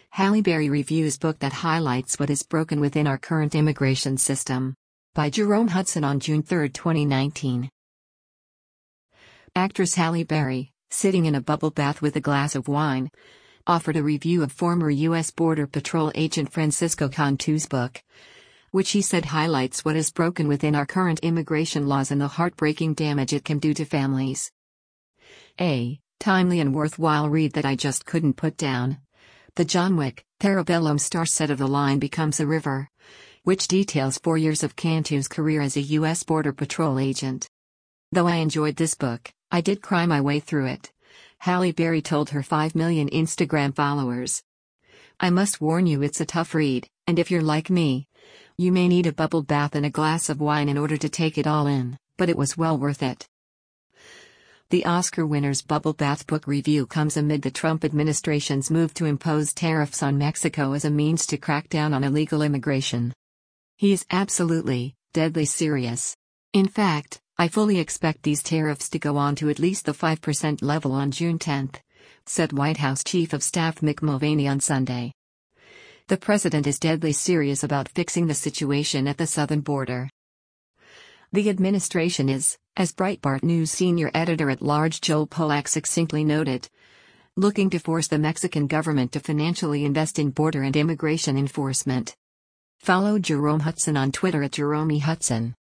Halle Berry reviews book that highlights what is broken within our current immigration system. By Jerome Hudson on June 3, 2019. Actress Halle Berry, sitting in a bubble bath with a glass of wine, offered a review of former U.S. Border Patrol agent Francisco Cantu's book, which he said highlights what is broken within our current immigration laws and the heartbreaking damage it can do to families. A timely and worthwhile read that I just couldn't put down. The John Wick, Parabellum star set of The Line Becomes a River, which details 4 years of Cantu's career as a U.S. Border Patrol agent. Though I enjoyed this book, I did cry my way through it, Halle Berry told her 5 million Instagram followers. I must warn you, it's a tough read, and if you're like me, you may need a bubble bath and a glass of wine in order to take it all in, but it was well worth it. The Oscar winner's bubble bath book review comes amid the Trump administration's move to impose tariffs on Mexico as a means to crack down on illegal immigration. He is absolutely, deadly serious. In fact, I fully expect these tariffs to go on to at least the 5% level on June 10, said White House Chief of Staff Mick Mulvaney on Sunday. The president is deadly serious about fixing the situation at the southern border. The administration is, as Breitbart News senior editor-at-large Joel Pollack succinctly noted, looking to force the Mexican government to financially invest in border and immigration enforcement. Follow Jerome Hudson on Twitter at Jerome E. Hudson.